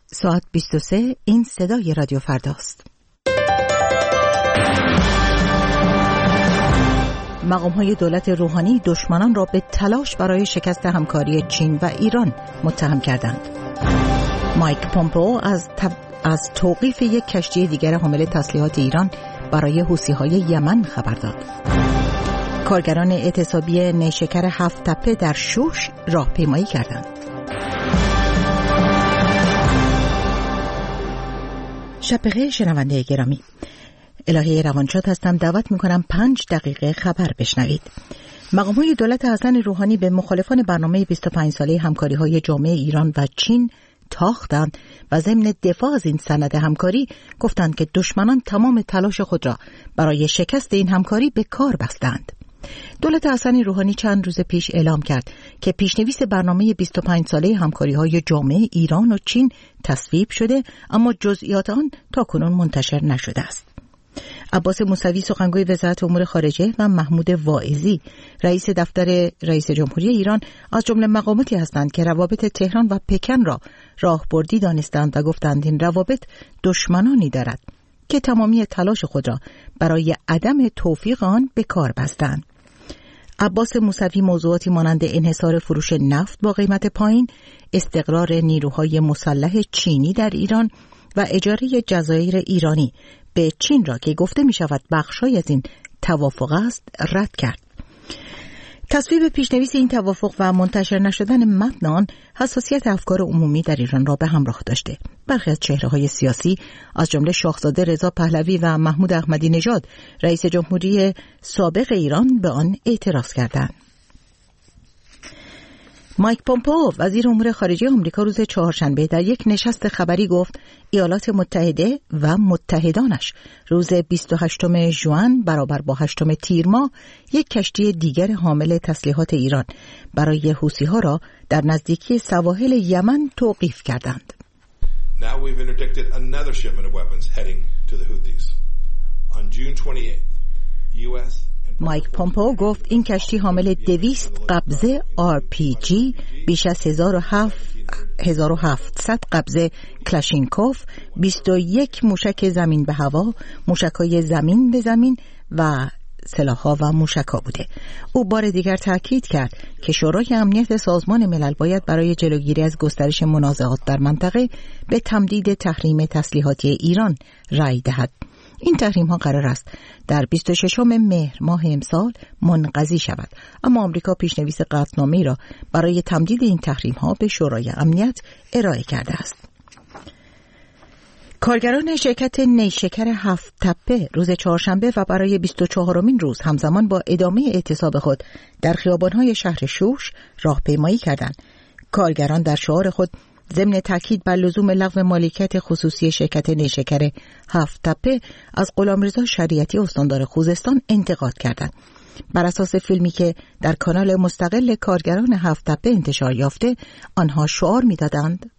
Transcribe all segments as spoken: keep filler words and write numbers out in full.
ساعت بیست و سه. این صدای رادیو فرداست. مقام‌های دولت روحانی دشمنان را به تلاش برای شکست همکاری چین و ایران متهم کردند. مایک پومپئو از تب... از توقیف یک کشتی دیگر حامل تسلیحات ایران برای حوثی‌های یمن خبر داد. کارگران اعتصابی نیشکر هفت تپه در شوش راهپیمایی کردند. شب بخیر شنونده گرامی. الهی روانشاد هستم. دعوت میکنم پنج دقیقه خبر بشنوید. مقام‌های دولت حسن روحانی به مخالفان برنامه بیست و پنج ساله همکاری‌های جامعه ایران و چین تاختند و ضمن دفاع از این سند همکاری گفتند که دشمنان تمام تلاش خود را برای شکست این همکاری به کار بستند. دولت حسن روحانی چند روز پیش اعلام کرد که پیشنویس برنامه بیست و پنج ساله همکاری‌های جامعه ایران و چین تصویب شده، اما جزئیات آن تاکنون منتشر نشده است. عباس موسوی سخنگوی وزارت امور خارجه و محمود واعظی رئیس دفتر رئیس جمهوری ایران از جمله مقاماتی هستند که روابط تهران و پکن را راهبردی دانستند و گفتند این روابط دشمنانی دارد که تمامی تلاش خود را برای عدم توفیق آن به کار بستند. عباس موسوی موضوعاتی مانند انحصار فروش نفت با قیمت پایین، استقرار نیروهای مسلح چینی در ایران و اجاره جزایر ایرانی به چین را که گفته می شود بخشای از این توافق است رد کرد. تصویب پیشنویس این توافق و منتشر نشدن متن آن حساسیت افکار عمومی در ایران را به همراه داشته. برخی از چهره‌های سیاسی از جمله شاهزاده رضا پهلوی و محمود احمدی نژاد رئیس جمهوری سابق ایران به آن اعتراض کردند. مایک پومپئو وزیر امور خارجه آمریکا روز چهارشنبه در یک نشست خبری گفت ایالات متحده و متحدانش روز بیست و هشتم ژوئن برابر با هشتم تیر ماه یک کشتی دیگر حامل تسلیحات ایران برای حوثی‌ها را در نزدیکی سواحل یمن توقیف کردند. Now we've interdicted another shipment of weapons heading to the Houthis. On June twenty-eighth, U S مایک پومپئو گفت این کشتی حامل دویست قبضه آر پی جی، بیش از هزار و هفتصد قبضه کلاشینکوف، بیست و یک موشک زمین به هوا، موشک‌های زمین به زمین و سلاح‌ها و موشک‌ها بوده. او بار دیگر تاکید کرد که شورای امنیت سازمان ملل باید برای جلوگیری از گسترش منازعات در منطقه به تمدید تحریم تسلیحاتی ایران رأی دهد. این تحریم ها قرار است در بیست و ششم مهر ماه امسال منقضی شود، اما آمریکا پیشنویس قطعنامه‌ای را برای تمدید این تحریم ها به شورای امنیت ارائه کرده است. کارگران شرکت نیشکر هفت تپه روز چهارشنبه و برای بیست و چهارمین روز همزمان با ادامه اعتصاب خود در خیابان‌های شهر شوش راهپیمایی کردند. کارگران در شعار خود ضمن تاکید بر لزوم لغو مالکیت خصوصی شرکت نیشکر هفت تپه از غلامرضا شریعتی استاندار خوزستان انتقاد کردند. بر اساس فیلمی که در کانال مستقل کارگران هفت تپه انتشار یافته، آنها شعار می‌دادند: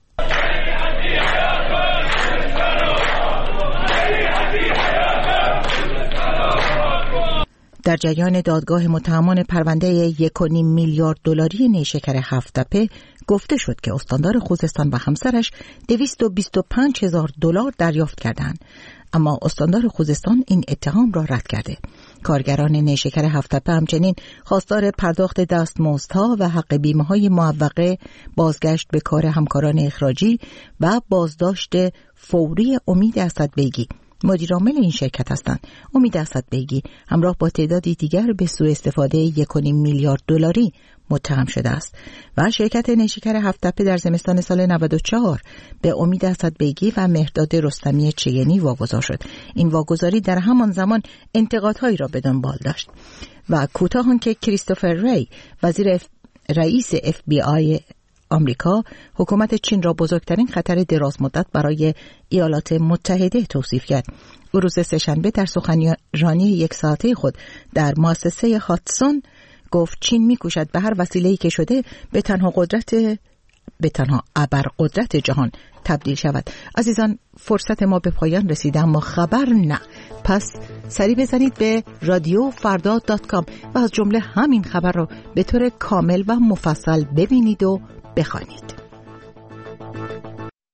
در جریان دادگاه متهمان پرونده یک و نیم میلیارد دلاری نیشکر هفت تپه گفته شد که استاندار خوزستان و همسرش دویست و بیست و پنج هزار دلار دریافت کردند، اما استاندار خوزستان این اتهام را رد کرده. کارگران نیشکر هفت تپه همچنین خواستار پرداخت دستمزدها و حق بیمه‌های معوقه، بازگشت به کار همکاران اخراجی و بازداشت فوری امید اسدبیگی، مدیر عامل این شرکت هستند. امید اسدبیگی همراه با تعدادی دیگر به سوء استفاده یک و نیم میلیارد دلاری متهم شده است و شرکت نیشکر هفت تپه در زمستان سال نود و چهار به امید اسدبیگی و مهرداد رستمی چینی واگذار شد. این واگذاری در همان زمان انتقادهایی را به دنبال داشت و کوتاه آنکه کریستوفر ری وزیر اف... رئیس اف بی آی آمریکا حکومت چین را بزرگترین خطر دراز مدت برای ایالات متحده توصیف کرد. او روز سه‌شنبه در سخنرانی یک ساعته خود در مؤسسه هاتسون گفت چین می‌کوشد به هر وسیله‌ای که شده به تنها قدرت به تنها ابرقدرت جهان تبدیل شود. عزیزان، فرصت ما به پایان رسیده اما خبر نه. پس سری بزنید به رادیو فردا دات کام و از جمله همین خبر رو به طور کامل و مفصل ببینید و بخوانید.